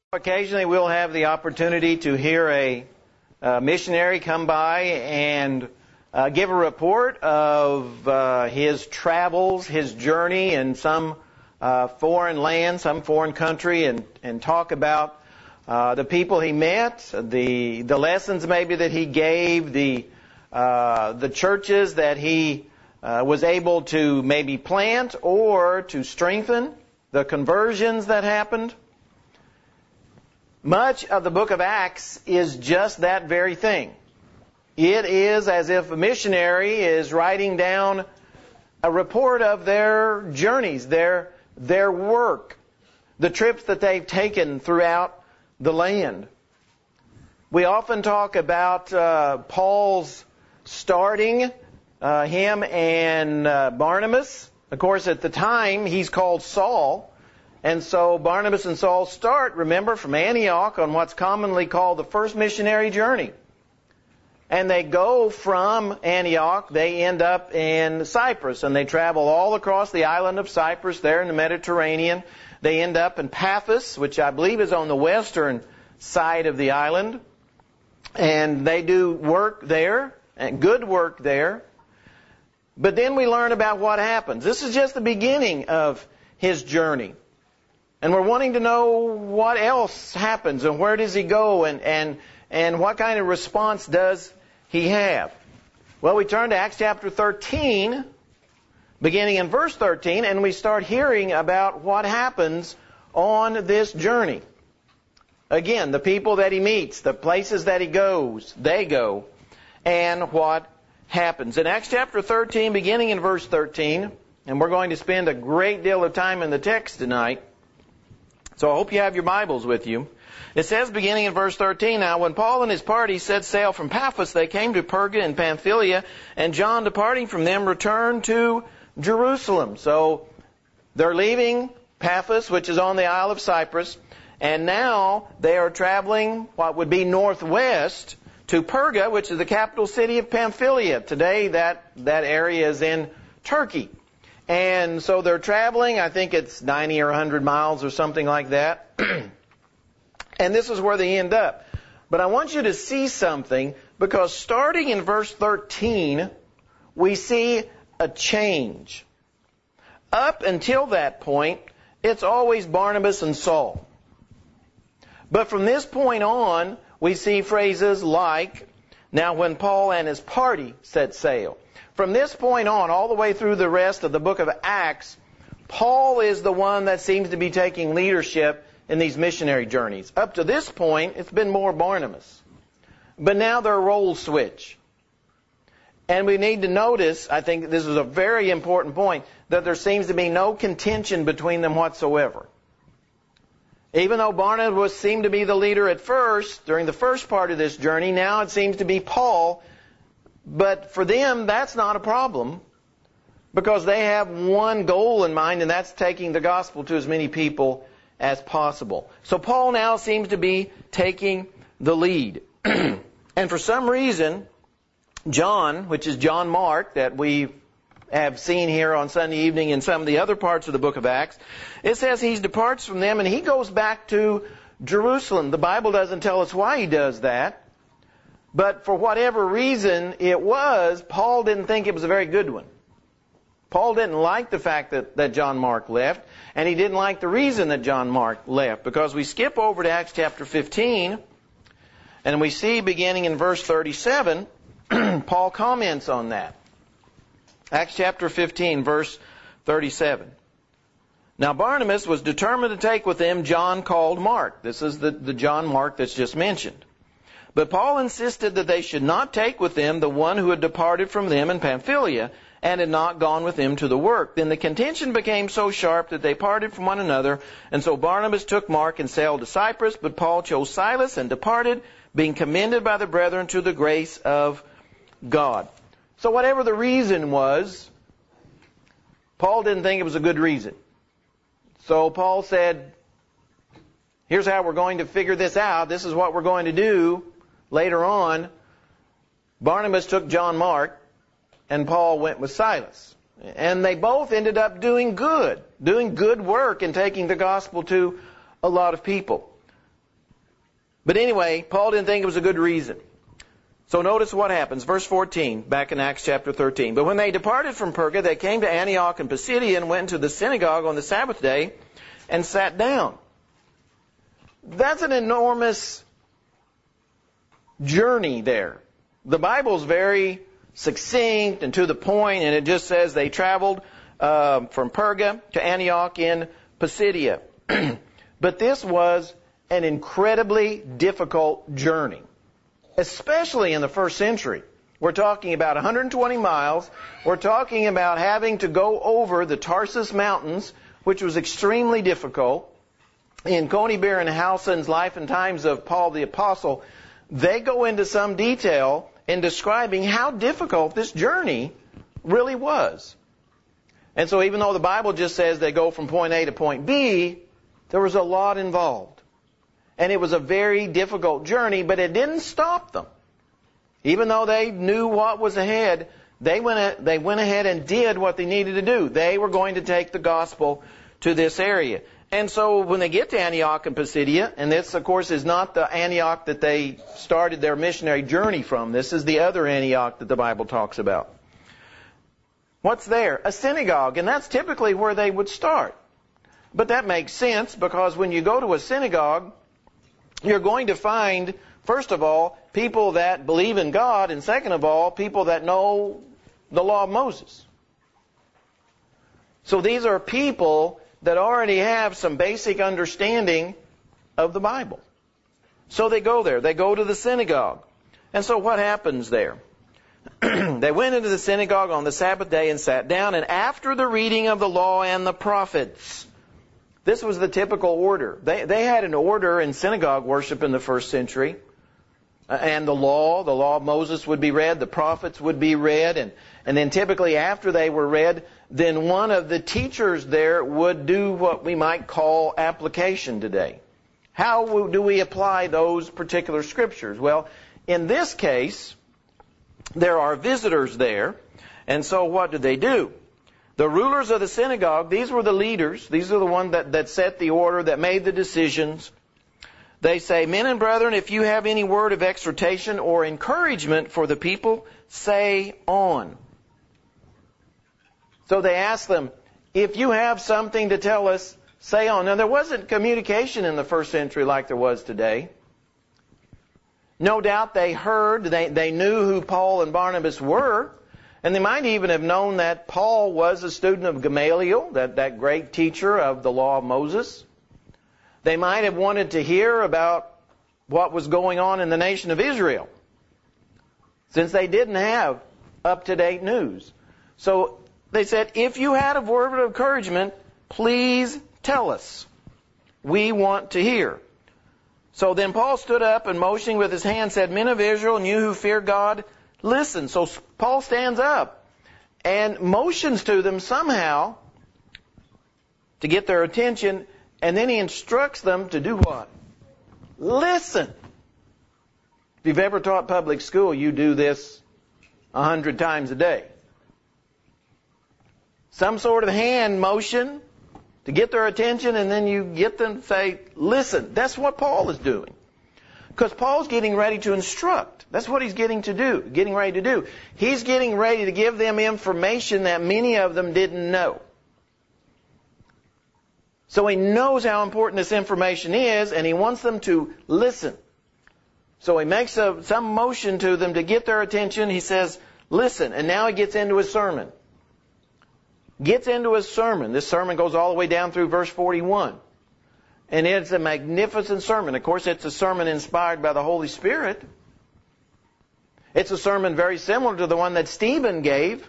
Occasionally we'll have the opportunity to hear a missionary come by and give a report of his travels, his journey in some foreign land, some foreign country, and talk about the people he met, the lessons maybe that he gave, the churches that he was able to maybe plant or to strengthen, the conversions that happened. Much of the book of Acts is just that very thing. It is as if a missionary is writing down a report of their journeys, their work, the trips that they've taken throughout the land. We often talk about Paul's starting, him and Barnabas. Of course, at the time, he's called Saul. And so Barnabas and Saul start, remember, from Antioch on what's commonly called the first missionary journey. And they go from Antioch, they end up in Cyprus, and they travel all across the island of Cyprus there in the Mediterranean. They end up in Paphos, which I believe is on the western side of the island. And they do work there, and good work there. But then we learn about what happens. This is just the beginning of his journey. And we're wanting to know what else happens and where does he go and what kind of response does he have. Well, we turn to Acts chapter 13, beginning in verse 13, and we start hearing about what happens on this journey. Again, the people that he meets, the places that he goes, they go, and what happens. In Acts chapter 13, beginning in verse 13, and we're going to spend a great deal of time in the text tonight, so I hope you have your Bibles with you. It says, beginning in verse 13, Now when Paul and his party set sail from Paphos, they came to Perga in Pamphylia, and John, departing from them, returned to Jerusalem. So they're leaving Paphos, which is on the Isle of Cyprus, and now they are traveling what would be northwest to Perga, which is the capital city of Pamphylia. Today that area is in Turkey. And so they're traveling, I think it's 90 or 100 miles or something like that. And this is where they end up. But I want you to see something, because starting in verse 13, we see a change. Up until that point, it's always Barnabas and Saul. But from this point on, we see phrases like, Now when Paul and his party set sail. From this point on, all the way through the rest of the book of Acts, Paul is the one that seems to be taking leadership in these missionary journeys. Up to this point, it's been more Barnabas. But now they're roles switch. And we need to notice, I think this is a very important point, that there seems to be no contention between them whatsoever. Even though Barnabas seemed to be the leader at first, during the first part of this journey, now it seems to be Paul. But for them, that's not a problem, because they have one goal in mind, and that's taking the gospel to as many people as possible. So Paul now seems to be taking the lead. And for some reason, John, which is John Mark, that we have seen here on Sunday evening in some of the other parts of the book of Acts, it says he departs from them and he goes back to Jerusalem. The Bible doesn't tell us why he does that. But for whatever reason it was, Paul didn't think it was a very good one. Paul didn't like the fact that John Mark left, and he didn't like the reason that John Mark left, because we skip over to Acts chapter 15, and we see beginning in verse 37, Paul comments on that. Acts chapter 15, verse 37. Now Barnabas was determined to take with him John called Mark. This is the John Mark that's just mentioned. But Paul insisted that they should not take with them the one who had departed from them in Pamphylia and had not gone with them to the work. Then the contention became so sharp that they parted from one another, and so Barnabas took Mark and sailed to Cyprus, but Paul chose Silas and departed, being commended by the brethren to the grace of God. So whatever the reason was, Paul didn't think it was a good reason. So Paul said, here's how we're going to figure this out. This is what we're going to do. Later on, Barnabas took John Mark, and Paul went with Silas. And they both ended up doing good work in taking the gospel to a lot of people. But anyway, Paul didn't think it was a good reason. So notice what happens. Verse 14, back in Acts chapter 13. But when they departed from Perga, they came to Antioch and Pisidia and went into the synagogue on the Sabbath day and sat down. That's an enormous journey there. The Bible's very succinct and to the point, and it just says they traveled from Perga to Antioch in Pisidia. But this was an incredibly difficult journey, especially in the first century. We're talking about 120 miles. We're talking about having to go over the Tarsus Mountains, which was extremely difficult. In Conybeare and Howson's Life and Times of Paul the Apostle, they go into some detail in describing how difficult this journey really was. And so even though the Bible just says they go from point A to point B, there was a lot involved. And it was a very difficult journey, but it didn't stop them. Even though they knew what was ahead, they went ahead and did what they needed to do. They were going to take the gospel to this area. And so when they get to Antioch and Pisidia, and this, of course, is not the Antioch that they started their missionary journey from. This is the other Antioch that the Bible talks about. What's there? A synagogue, and that's typically where they would start. But that makes sense because when you go to a synagogue, you're going to find, first of all, people that believe in God, and second of all, people that know the law of Moses. So these are people that already have some basic understanding of the Bible. So they go there. They go to the synagogue. And so what happens there? They went into the synagogue on the Sabbath day and sat down, and after the reading of the law and the prophets. This was the typical order. They had an order in synagogue worship in the first century. And the law of Moses would be read, the prophets would be read, and then typically after they were read, then one of the teachers there would do what we might call application today. How do we apply those particular scriptures? Well, in this case, there are visitors there, and so what do? The rulers of the synagogue, these were the leaders, these are the ones that set the order, that made the decisions. They say, men and brethren, if you have any word of exhortation or encouragement for the people, say on. So they ask them, if you have something to tell us, say on. Now, there wasn't communication in the first century like there was today. No doubt they heard, they knew who Paul and Barnabas were, and they might even have known that Paul was a student of Gamaliel, that great teacher of the law of Moses. They might have wanted to hear about what was going on in the nation of Israel, since they didn't have up-to-date news. So they said, if you had a word of encouragement, please tell us. We want to hear. So then Paul stood up and motioning with his hand said, men of Israel and you who fear God, listen. So Paul stands up and motions to them somehow to get their attention, and then he instructs them to do what? Listen. If you've ever taught public school, you do this 100 times a day. Some sort of hand motion to get their attention, and then you get them to say, listen. That's what Paul is doing. Because Paul's getting ready to instruct. That's what he's getting ready to do. He's getting ready to give them information that many of them didn't know. So he knows how important this information is, and he wants them to listen. So he makes some motion to them to get their attention. He says, listen. And now he gets into his sermon. This sermon goes all the way down through verse 41. And it's a magnificent sermon. Of course, it's a sermon inspired by the Holy Spirit. It's a sermon very similar to the one that Stephen gave.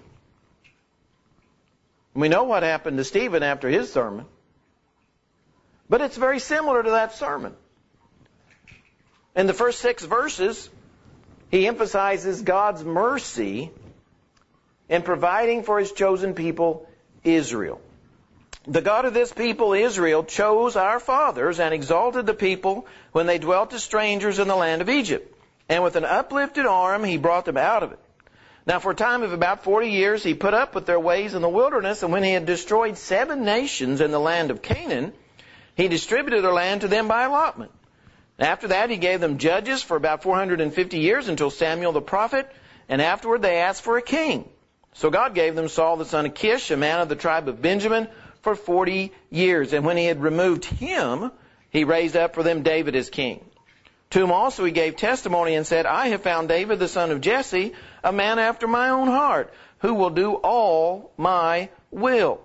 We know what happened to Stephen after his sermon. But it's very similar to that sermon. In the first 6 verses, he emphasizes God's mercy in providing for His chosen people, Israel. The God of this people, Israel, chose our fathers and exalted the people when they dwelt as strangers in the land of Egypt. And with an uplifted arm, He brought them out of it. Now, for a time of about 40 years, He put up with their ways in the wilderness. And when He had destroyed 7 nations in the land of Canaan, He distributed their land to them by allotment. After that, he gave them judges for about 450 years until Samuel the prophet, and afterward they asked for a king. So God gave them Saul the son of Kish, a man of the tribe of Benjamin, for 40 years. And when he had removed him, he raised up for them David as king. To whom also he gave testimony and said, I have found David the son of Jesse, a man after my own heart, who will do all my will.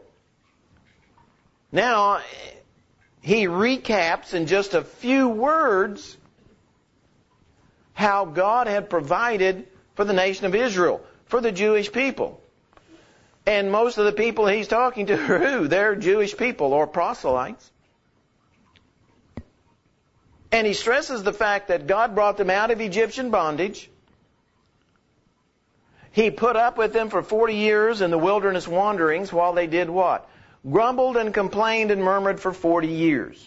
Now, he recaps in just a few words how God had provided for the nation of Israel, for the Jewish people. And most of the people he's talking to are who? They're Jewish people or proselytes. And he stresses the fact that God brought them out of Egyptian bondage. He put up with them for 40 years in the wilderness wanderings while they did what? Grumbled and complained and murmured for 40 years.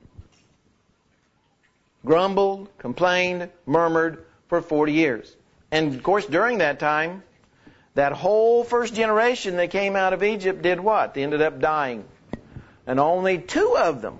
Grumbled, complained, murmured for 40 years. And of course, during that time, that whole first generation that came out of Egypt did what? They ended up dying. And only two of them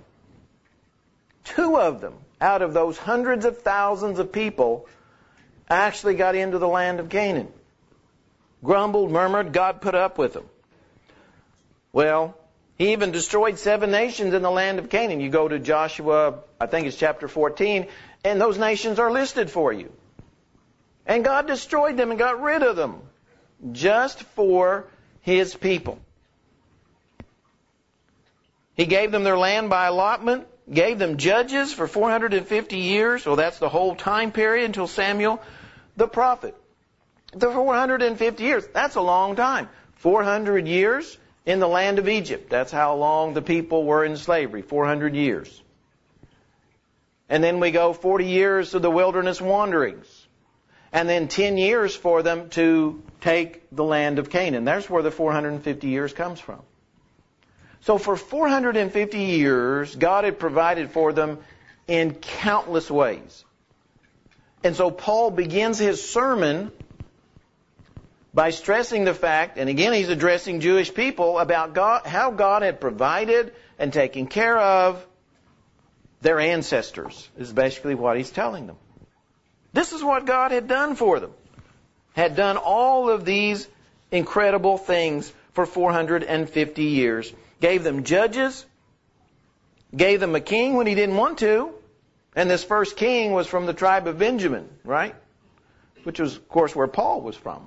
out of those hundreds of thousands of people actually got into the land of Canaan. Grumbled, murmured, God put up with them. Well, he even destroyed 7 nations in the land of Canaan. You go to Joshua, I think it's chapter 14, and those nations are listed for you. And God destroyed them and got rid of them just for His people. He gave them their land by allotment, gave them judges for 450 years. Well, that's the whole time period until Samuel the prophet. The 450 years, that's a long time. 400 years in the land of Egypt. That's how long the people were in slavery, 400 years. And then we go 40 years of the wilderness wanderings. And then 10 years for them to take the land of Canaan. That's where the 450 years comes from. So for 450 years, God had provided for them in countless ways. And so Paul begins his sermon by stressing the fact, and again he's addressing Jewish people, about God, how God had provided and taken care of their ancestors, is basically what he's telling them. This is what God had done for them. Had done all of these incredible things for 450 years. Gave them judges. Gave them a king when he didn't want to. And this first king was from the tribe of Benjamin, right? Which was, of course, where Paul was from.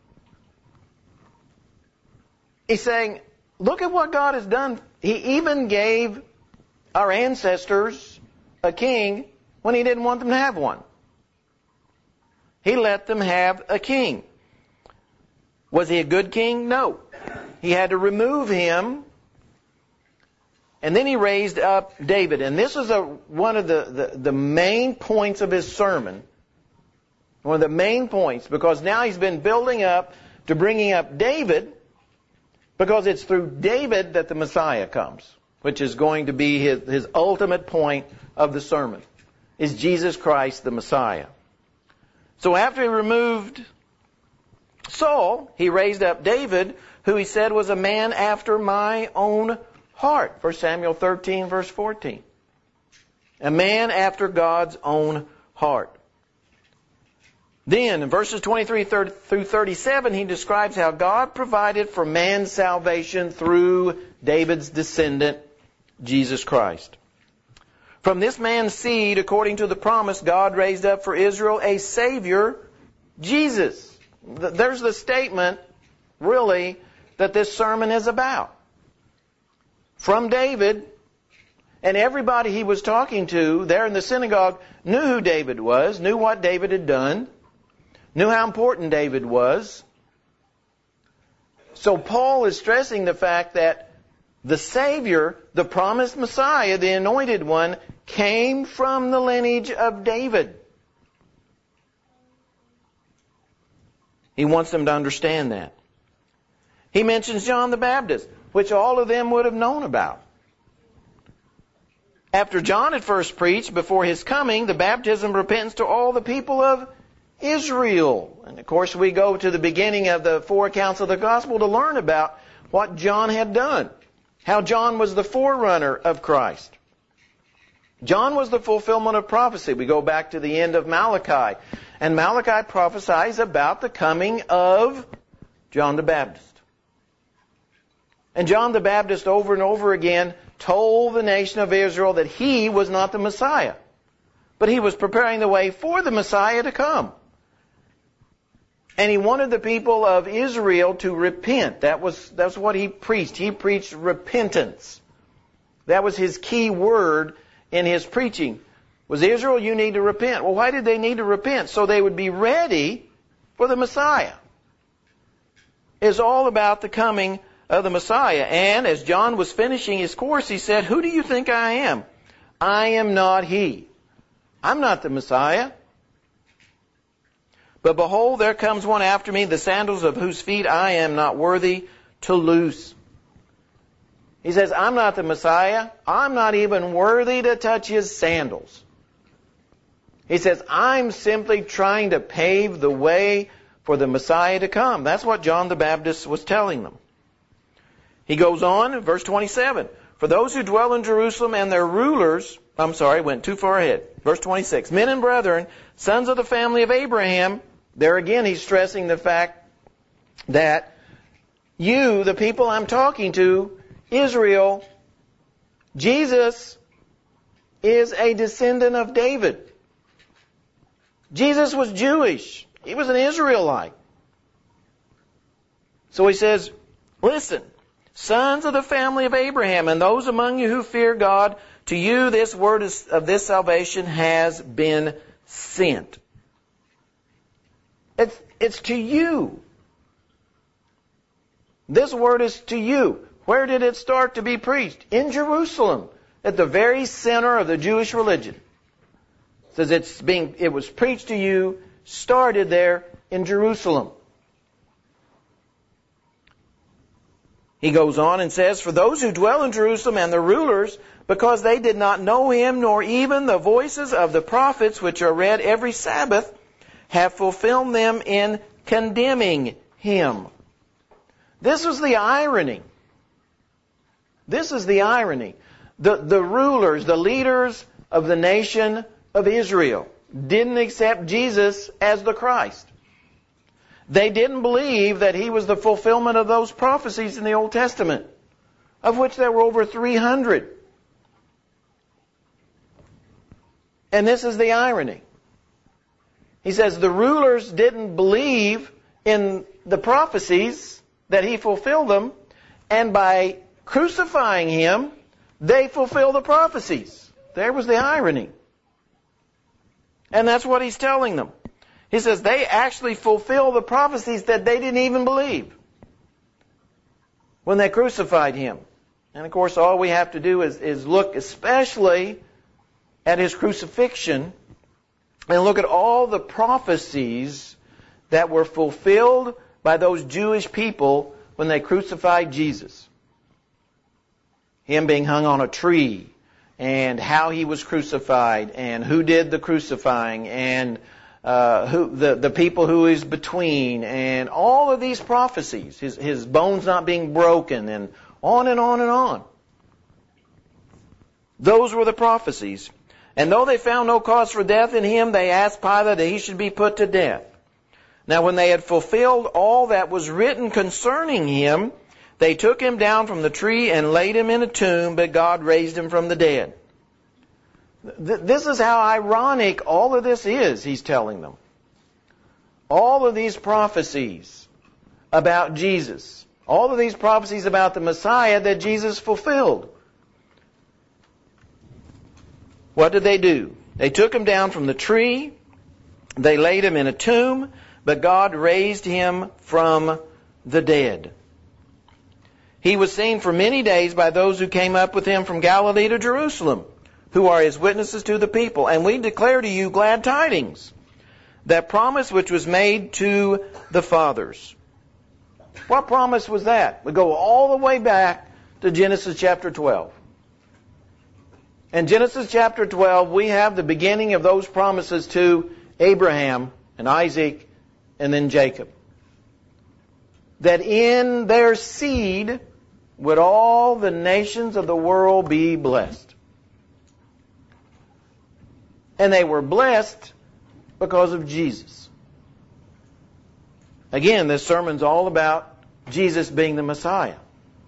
He's saying, look at what God has done. He even gave our ancestors a king when he didn't want them to have one. He let them have a king. Was he a good king? No. He had to remove him. And then he raised up David. And this is one of the main points of his sermon. One of the main points. Because now he's been building up to bringing up David. Because it's through David that the Messiah comes. Which is going to be his ultimate point of the sermon. Is Jesus Christ the Messiah. So after he removed Saul, he raised up David, who he said was a man after my own heart. 1 Samuel 13, verse 14. A man after God's own heart. Then, in verses 23 through 37, he describes how God provided for man's salvation through David's descendant, Jesus Christ. From this man's seed, according to the promise, God raised up for Israel a Savior, Jesus. There's the statement, really, that this sermon is about. From David, and everybody he was talking to there in the synagogue knew who David was, knew what David had done, knew how important David was. So Paul is stressing the fact that the Savior, the promised Messiah, the anointed one, came from the lineage of David. He wants them to understand that. He mentions John the Baptist, which all of them would have known about. After John had first preached, before his coming, the baptism of repentance to all the people of Israel. And of course we go to the beginning of the 4 accounts of the gospel to learn about what John had done. How John was the forerunner of Christ. John was the fulfillment of prophecy. We go back to the end of Malachi. And Malachi prophesies about the coming of John the Baptist. And John the Baptist over and over again told the nation of Israel that he was not the Messiah, but he was preparing the way for the Messiah to come. And he wanted the people of Israel to repent. That's what he preached. He preached repentance. That was his key word in his preaching. Was Israel, you need to repent. Well, why did they need to repent? So they would be ready for the Messiah. It's all about the coming of the Messiah. And as John was finishing his course, he said, "Who do you think I am? I am not he. I'm not the Messiah. But behold, there comes one after me, the sandals of whose feet I am not worthy to loose." He says, I'm not the Messiah. I'm not even worthy to touch his sandals. He says, I'm simply trying to pave the way for the Messiah to come. That's what John the Baptist was telling them. He goes on in verse 27. For those who dwell in Jerusalem and their rulers, went too far ahead. Verse 26. Men and brethren, sons of the family of Abraham. There again he's stressing the fact that you, the people I'm talking to, Israel, Jesus is a descendant of David. Jesus was Jewish. He was an Israelite. So he says, listen, sons of the family of Abraham, and those among you who fear God, to you this word of this salvation has been sent. It's to you. This word is to you. Where did it start to be preached? In Jerusalem, at the very center of the Jewish religion. It says it was preached to you, started there in Jerusalem. He goes on and says, for those who dwell in Jerusalem and the rulers, because they did not know him, nor even the voices of the prophets which are read every Sabbath, have fulfilled them in condemning him. This was the irony. This is the irony. The rulers, the leaders of the nation of Israel didn't accept Jesus as the Christ. They didn't believe that he was the fulfillment of those prophecies in the Old Testament, of which there were over 300. And this is the irony. He says the rulers didn't believe in the prophecies that he fulfilled them, and by crucifying him, they fulfill the prophecies. There was the irony. And that's what he's telling them. He says they actually fulfill the prophecies that they didn't even believe when they crucified him. And of course, all we have to do is look especially at his crucifixion and look at all the prophecies that were fulfilled by those Jewish people when they crucified Jesus. Him being hung on a tree, and how he was crucified, and who did the crucifying, and who the people who is between, and all of these prophecies, his bones not being broken, and on and on and on. Those were the prophecies. And though they found no cause for death in him, they asked Pilate that he should be put to death. Now when they had fulfilled all that was written concerning him, they took him down from the tree and laid him in a tomb, but God raised him from the dead. This is how ironic all of this is, he's telling them. All of these prophecies about Jesus, all of these prophecies about the Messiah that Jesus fulfilled. What did they do? They took him down from the tree, they laid him in a tomb, but God raised him from the dead. He was seen for many days by those who came up with him from Galilee to Jerusalem, who are his witnesses to the people. And we declare to you glad tidings, that promise which was made to the fathers. What promise was that? We go all the way back to Genesis chapter 12. In Genesis chapter 12, we have the beginning of those promises to Abraham and Isaac and then Jacob. That in their seed would all the nations of the world be blessed. And they were blessed because of Jesus. Again, this sermon's all about Jesus being the Messiah.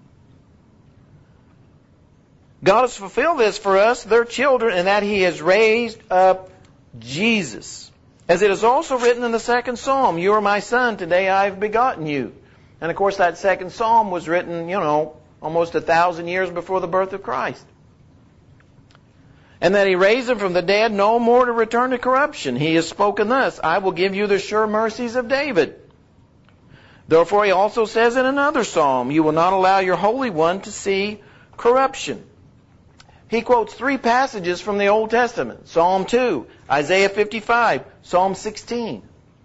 God has fulfilled this for us, their children, in that He has raised up Jesus. As it is also written in the second Psalm, "You are my son, today I have begotten you." And of course that second Psalm was written, almost 1,000 years before the birth of Christ. And that He raised Him from the dead, no more to return to corruption. He has spoken thus, "I will give you the sure mercies of David." Therefore He also says in another Psalm, "You will not allow your Holy One to see corruption." He quotes 3 passages from the Old Testament. Psalm 2, Isaiah 55, Psalm 16.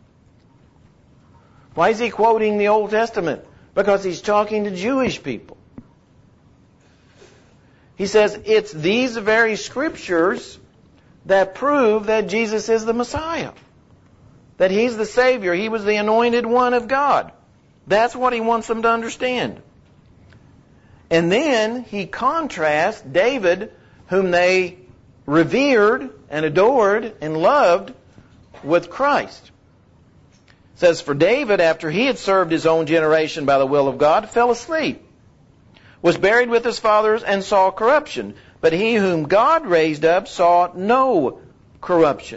Why is he quoting the Old Testament? Because he's talking to Jewish people. He says it's these very scriptures that prove that Jesus is the Messiah. That He's the Savior. He was the anointed one of God. That's what he wants them to understand. And then he contrasts David, whom they revered and adored and loved, with Christ. It says, "For David, after he had served his own generation by the will of God, fell asleep, was buried with his fathers, and saw corruption. But he whom God raised up saw no corruption."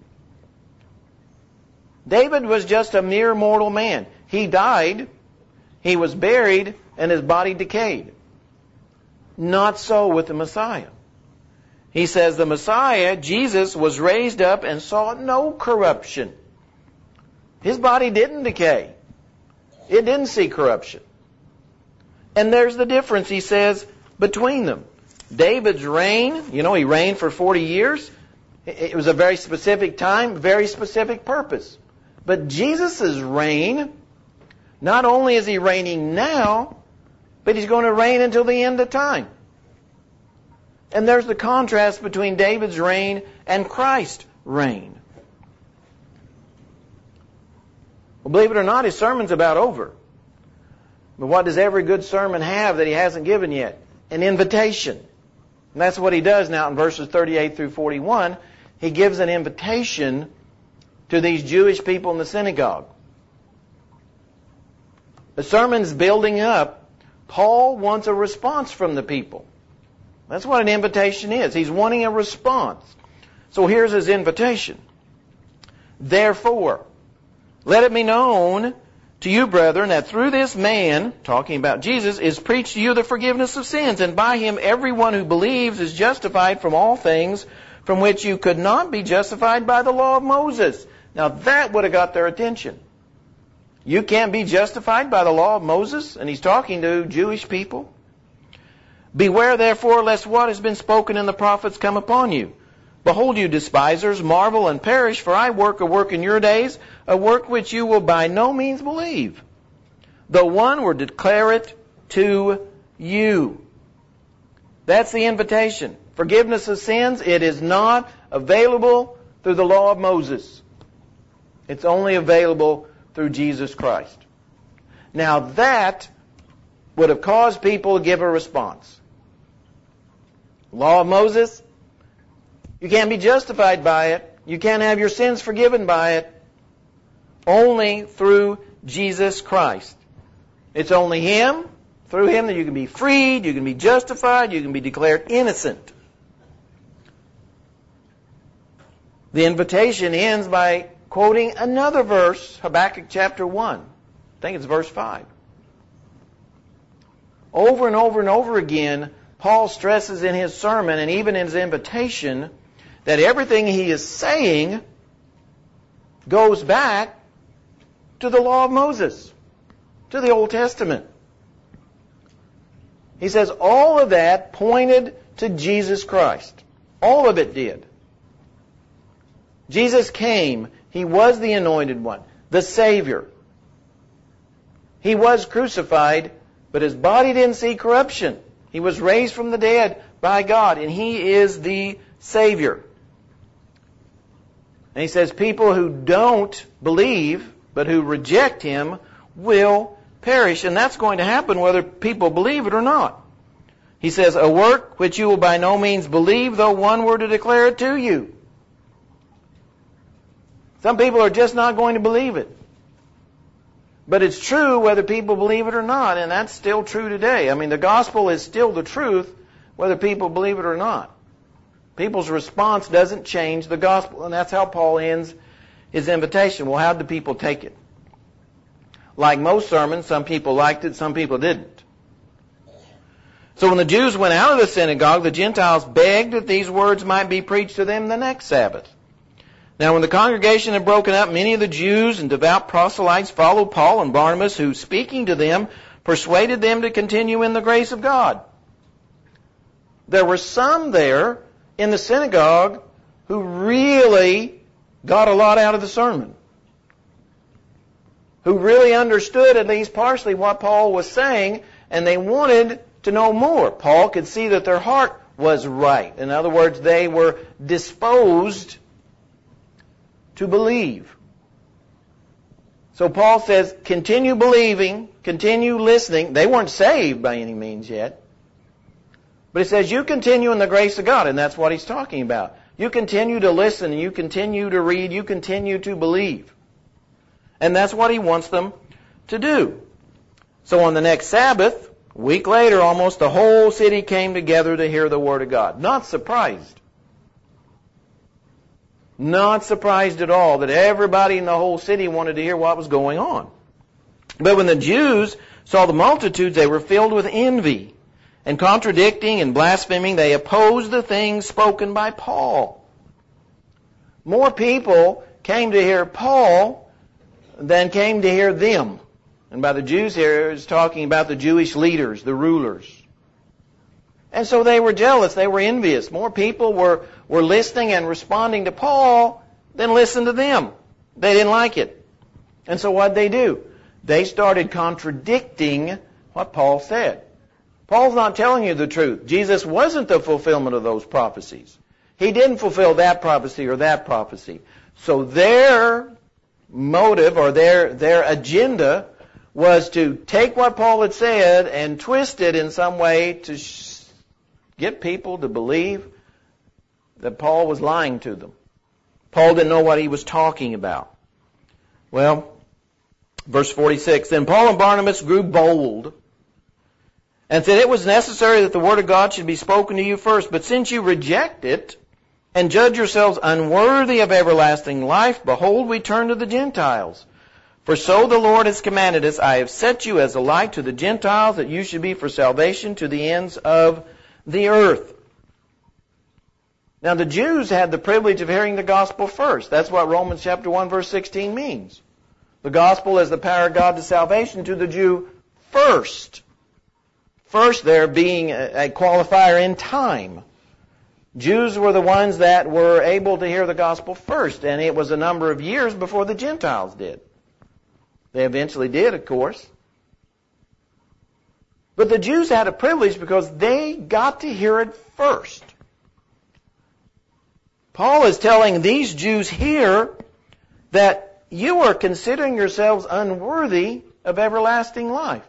David was just a mere mortal man. He died, he was buried, and his body decayed. Not so with the Messiah. He says the Messiah, Jesus, was raised up and saw no corruption. His body didn't decay. It didn't see corruption. And there's the difference, he says, between them. David's reign, he reigned for 40 years. It was a very specific time, very specific purpose. But Jesus' reign, not only is He reigning now, but He's going to reign until the end of time. And there's the contrast between David's reign and Christ's reign. Well, believe it or not, his sermon's about over. But what does every good sermon have that he hasn't given yet? An invitation. And that's what he does now in verses 38 through 41. He gives an invitation to these Jewish people in the synagogue. The sermon's building up. Paul wants a response from the people. That's what an invitation is. He's wanting a response. So here's his invitation. "Therefore, let it be known to you, brethren, that through this man," talking about Jesus, "is preached to you the forgiveness of sins, and by Him everyone who believes is justified from all things from which you could not be justified by the law of Moses." Now that would have got their attention. You can't be justified by the law of Moses? And he's talking to Jewish people. "Beware therefore lest what has been spoken in the prophets come upon you. Behold, you despisers, marvel and perish, for I work a work in your days, a work which you will by no means believe, though one were to declare it to you." That's the invitation. Forgiveness of sins, it is not available through the law of Moses. It's only available through Jesus Christ. Now that would have caused people to give a response. Law of Moses, you can't be justified by it. You can't have your sins forgiven by it. Only through Jesus Christ. It's only Him, through Him, that you can be freed, you can be justified, you can be declared innocent. The invitation ends by quoting another verse, Habakkuk chapter 1. I think it's verse 5. Over and over and over again, Paul stresses in his sermon and even in his invitation that everything he is saying goes back to the law of Moses, to the Old Testament. He says all of that pointed to Jesus Christ. All of it did. Jesus came. He was the anointed one, the Savior. He was crucified, but His body didn't see corruption. He was raised from the dead by God, and He is the Savior. And He says people who don't believe, but who reject Him, will perish. And that's going to happen whether people believe it or not. He says, a work which you will by no means believe, though one were to declare it to you. Some people are just not going to believe it. But it's true whether people believe it or not, and that's still true today. I mean, the gospel is still the truth whether people believe it or not. People's response doesn't change the gospel, and that's how Paul ends his invitation. Well, how did the people take it? Like most sermons, some people liked it, some people didn't. So when the Jews went out of the synagogue, the Gentiles begged that these words might be preached to them the next Sabbath. Now when the congregation had broken up, many of the Jews and devout proselytes followed Paul and Barnabas, who, speaking to them, persuaded them to continue in the grace of God. There were some there in the synagogue who really got a lot out of the sermon, who really understood at least partially what Paul was saying, and they wanted to know more. Paul could see that their heart was right. In other words, they were disposed to believe. So Paul says, continue believing, continue listening. They weren't saved by any means yet. But he says, you continue in the grace of God, and that's what he's talking about. You continue to listen, you continue to read, you continue to believe. And that's what he wants them to do. So on the next Sabbath, a week later, almost the whole city came together to hear the Word of God. Not surprised. Not surprised at all that everybody in the whole city wanted to hear what was going on. But when the Jews saw the multitudes, they were filled with envy. And contradicting and blaspheming, they opposed the things spoken by Paul. More people came to hear Paul than came to hear them. And by the Jews here, it's talking about the Jewish leaders, the rulers. And so they were jealous, they were envious. More people were listening and responding to Paul than listened to them. They didn't like it. And so what did they do? They started contradicting what Paul said. Paul's not telling you the truth. Jesus wasn't the fulfillment of those prophecies. He didn't fulfill that prophecy or that prophecy. So their motive or their agenda was to take what Paul had said and twist it in some way to get people to believe that Paul was lying to them. Paul didn't know what he was talking about. Well, verse 46, then Paul and Barnabas grew bold and said, it was necessary that the word of God should be spoken to you first, but since you reject it and judge yourselves unworthy of everlasting life, behold, we turn to the Gentiles. For so the Lord has commanded us, I have set you as a light to the Gentiles, that you should be for salvation to the ends of the earth. Now the Jews had the privilege of hearing the gospel first. That's what Romans chapter 1 verse 16 means. The gospel is the power of God to salvation to the Jew first. First there being a qualifier in time. Jews were the ones that were able to hear the gospel first, and it was a number of years before the Gentiles did. They eventually did, of course. But the Jews had a privilege because they got to hear it first. Paul is telling these Jews here that you are considering yourselves unworthy of everlasting life.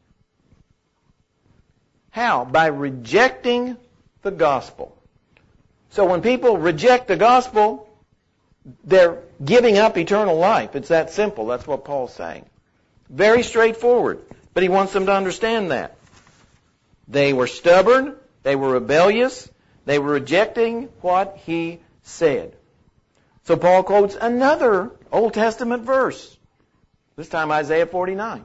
How? By rejecting the gospel. So when people reject the gospel, they're giving up eternal life. It's that simple. That's what Paul's saying. Very straightforward. But he wants them to understand that. They were stubborn. They were rebellious. They were rejecting what he said. So Paul quotes another Old Testament verse. This time Isaiah 49.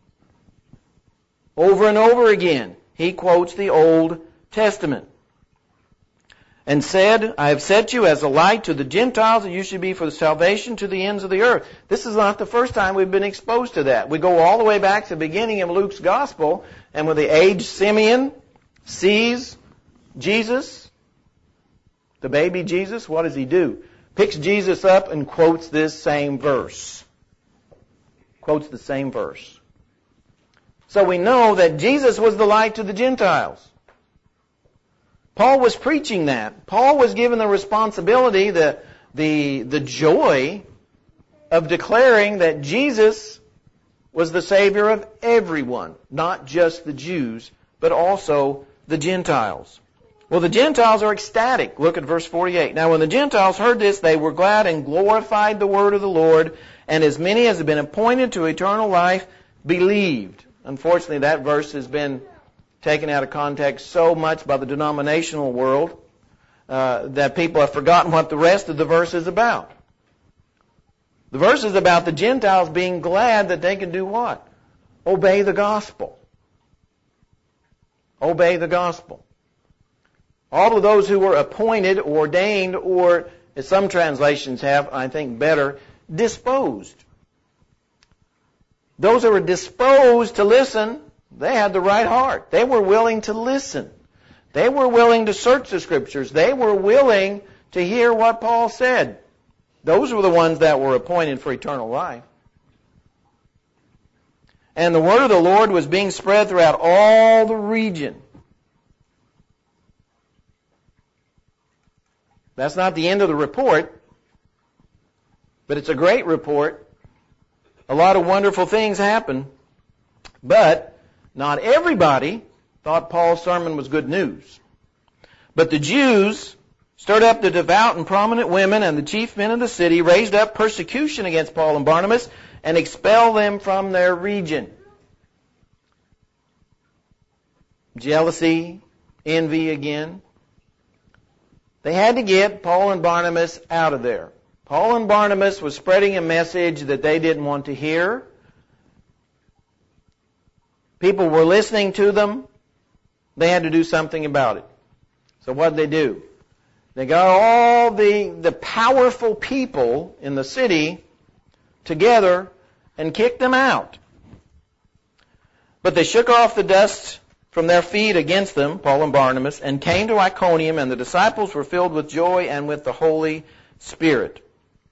Over and over again, he quotes the Old Testament. And said, I have set you as a light to the Gentiles, and you should be for the salvation to the ends of the earth. This is not the first time we've been exposed to that. We go all the way back to the beginning of Luke's gospel, and when the aged Simeon sees Jesus, the baby Jesus, what does he do? Picks Jesus up and quotes this same verse. Quotes the same verse. So we know that Jesus was the light to the Gentiles. Paul was preaching that. Paul was given the responsibility, the joy of declaring that Jesus was the Savior of everyone, not just the Jews, but also the Gentiles. Well, the Gentiles are ecstatic. Look at verse 48. Now, when the Gentiles heard this, they were glad and glorified the word of the Lord, and as many as had been appointed to eternal life believed. Unfortunately, that verse has been taken out of context so much by the denominational world that people have forgotten what the rest of the verse is about. The verse is about the Gentiles being glad that they can do what? Obey the gospel. Obey the gospel. All of those who were appointed, ordained, or, as some translations have, I think better, disposed. Those who were disposed to listen, they had the right heart. They were willing to listen. They were willing to search the Scriptures. They were willing to hear what Paul said. Those were the ones that were appointed for eternal life. And the word of the Lord was being spread throughout all the region. That's not the end of the report, but it's a great report. A lot of wonderful things happen, but not everybody thought Paul's sermon was good news. But the Jews stirred up the devout and prominent women, and the chief men of the city raised up persecution against Paul and Barnabas and expelled them from their region. Jealousy, envy again. They had to get Paul and Barnabas out of there. Paul and Barnabas was spreading a message that they didn't want to hear. People were listening to them. They had to do something about it. So what did they do? They got all the powerful people in the city together and kicked them out. But they shook off the dust from their feet against them, Paul and Barnabas, and came to Iconium, and the disciples were filled with joy and with the Holy Spirit.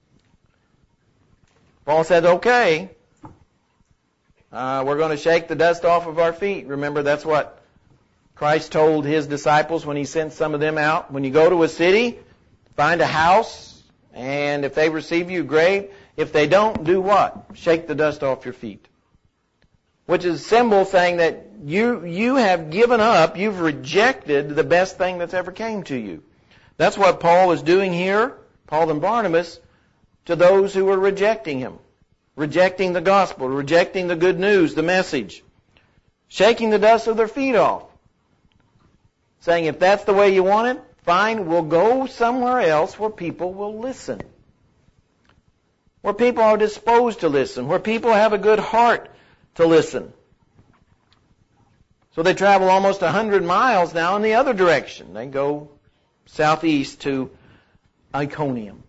Paul said, okay, we're going to shake the dust off of our feet. Remember, that's what Christ told his disciples when he sent some of them out. When you go to a city, find a house, and if they receive you, great. If they don't, do what? Shake the dust off your feet. Which is a symbol saying that you have given up, you've rejected the best thing that's ever came to you. That's what Paul is doing here, Paul and Barnabas, to those who were rejecting him. Rejecting the gospel, rejecting the good news, the message. Shaking the dust of their feet off. Saying, if that's the way you want it, fine, we'll go somewhere else where people will listen. Where people are disposed to listen. Where people have a good heart to listen. So they travel almost 100 miles now in the other direction. They go southeast to Iconium.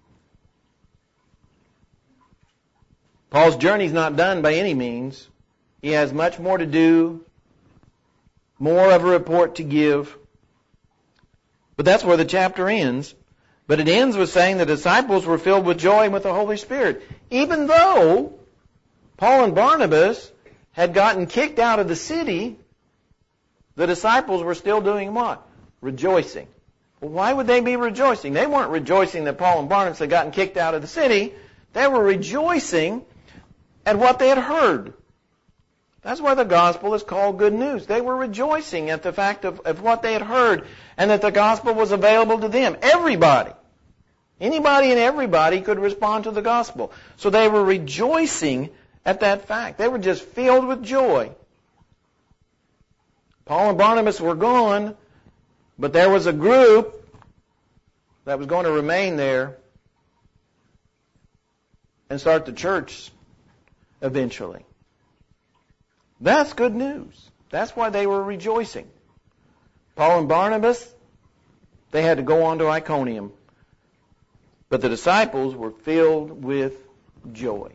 Paul's journey's not done by any means. He has much more to do, more of a report to give. But that's where the chapter ends. But it ends with saying the disciples were filled with joy and with the Holy Spirit. Even though Paul and Barnabas had gotten kicked out of the city, the disciples were still doing what? Rejoicing. Well, why would they be rejoicing? They weren't rejoicing that Paul and Barnabas had gotten kicked out of the city. They were rejoicing at what they had heard. That's why the gospel is called good news. They were rejoicing at the fact of what they had heard and that the gospel was available to them. Everybody. Anybody and everybody could respond to the gospel. So they were rejoicing at that fact. They were just filled with joy. Paul and Barnabas were gone, but there was a group that was going to remain there and start the church eventually. That's good news. That's why they were rejoicing. Paul and Barnabas, they had to go on to Iconium. But the disciples were filled with joy.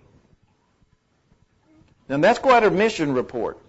Now that's quite a mission report.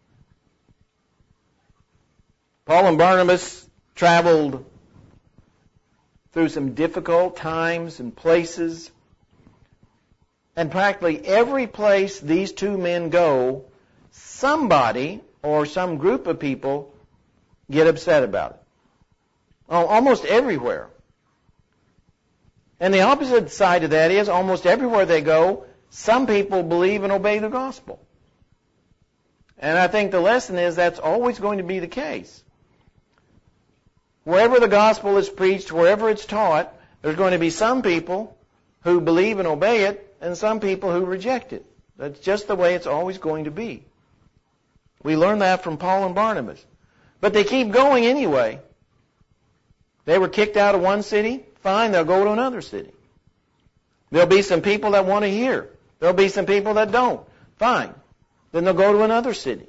Paul and Barnabas traveled through some difficult times and places. And practically every place these two men go, somebody or some group of people get upset about it. Almost everywhere. And the opposite side of that is almost everywhere they go, some people believe and obey the gospel. And I think the lesson is that's always going to be the case. Wherever the gospel is preached, wherever it's taught, there's going to be some people who believe and obey it and some people who reject it. That's just the way it's always going to be. We learned that from Paul and Barnabas. But they keep going anyway. They were kicked out of one city. Fine, they'll go to another city. There'll be some people that want to hear. There'll be some people that don't. Fine. Then they'll go to another city.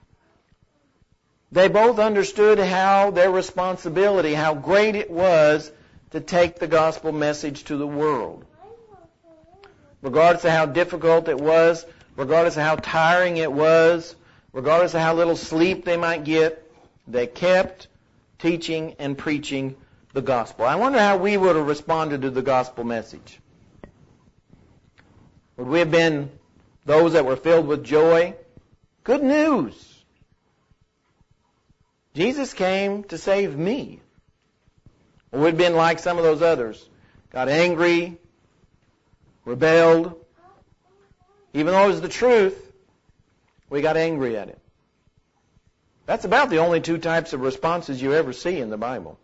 They both understood how their responsibility, how great it was to take the gospel message to the world. Regardless of how difficult it was, regardless of how tiring it was, regardless of how little sleep they might get, they kept teaching and preaching the gospel. I wonder how we would have responded to the gospel message. Would we have been those that were filled with joy? Good news. Jesus came to save me. Or we'd been like some of those others. Got angry, rebelled. Even though it was the truth, we got angry at it. That's about the only two types of responses you ever see in the Bible.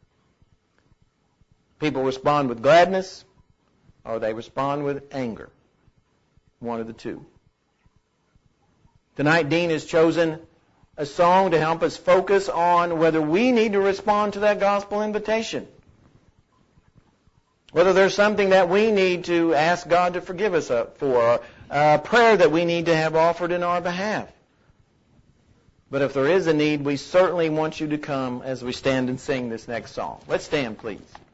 People respond with gladness, or they respond with anger. One of the two. Tonight, Dean has chosen a song to help us focus on whether we need to respond to that gospel invitation. Whether there's something that we need to ask God to forgive us for, a prayer that we need to have offered in our behalf. But if there is a need, we certainly want you to come as we stand and sing this next song. Let's stand, please.